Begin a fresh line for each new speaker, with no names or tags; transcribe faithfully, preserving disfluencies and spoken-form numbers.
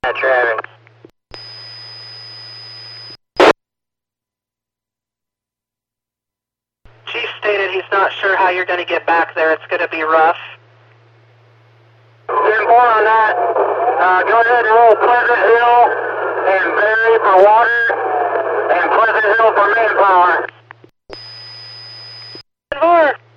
that traffic.
Chief stated he's not sure how you're going to get back there. It's going to be rough.
ten four on that. Uh, go ahead and roll Pleasant Hill and Berry for water and Pleasant Hill for manpower.
ten four.